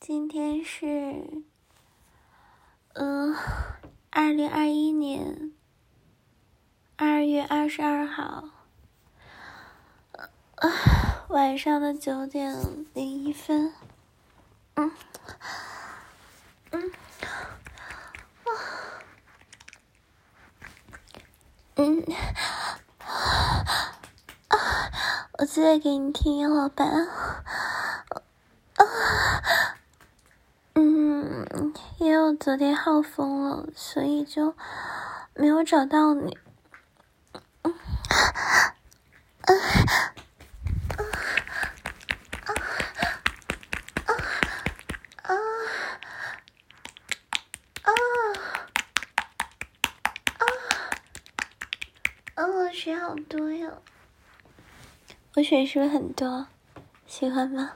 今天是2021年2月22号晚上的9点01分。我自己给你听，老板。因为我昨天号疯了，所以就没有找到你。水好多呀！我水是不是很多？喜欢吗？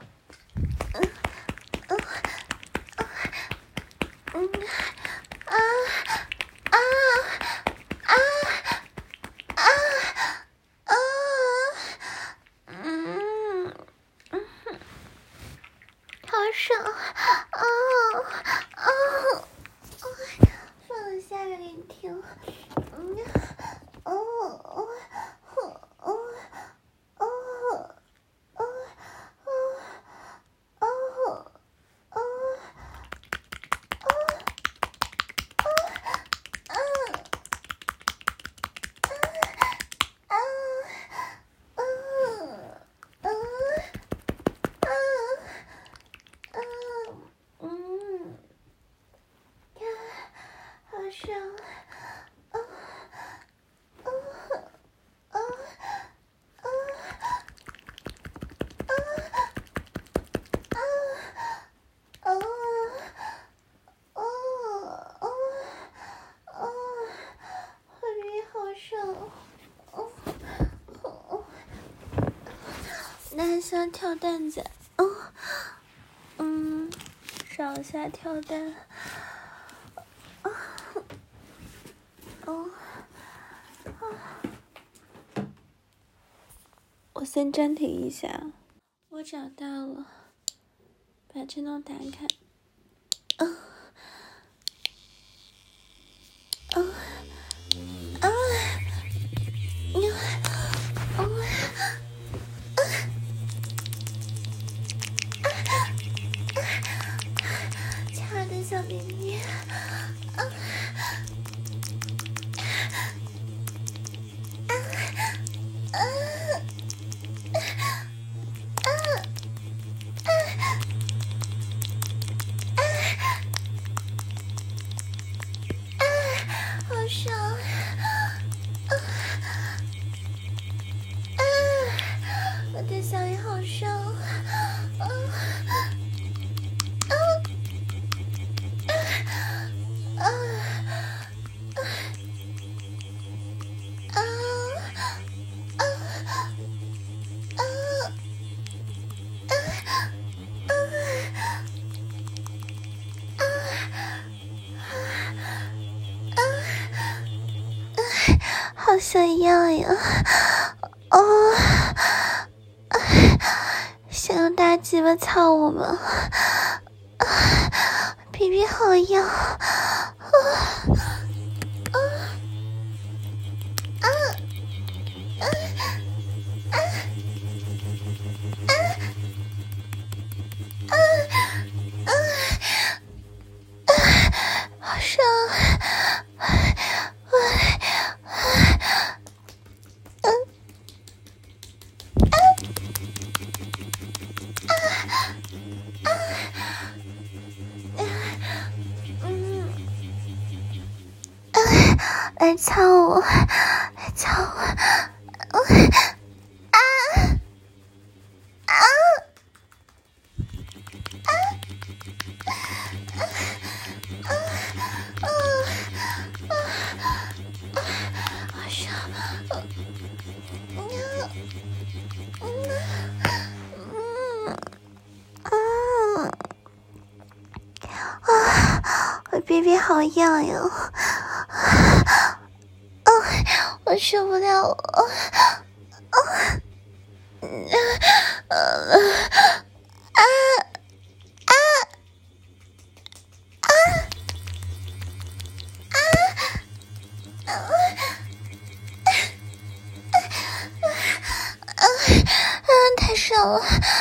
好爽！放我下面给你听。那还需要跳蛋子？找一下跳蛋。我先暂停一下，我找到了，把震动打开。亲爱的小咪咪，好爽！我的小鱼好爽！好想要呀！想用大鸡巴操我们，皮皮好痒！好爽！来操我！来操我！好爽！我逼逼好痒呀！我受不了了！ 了，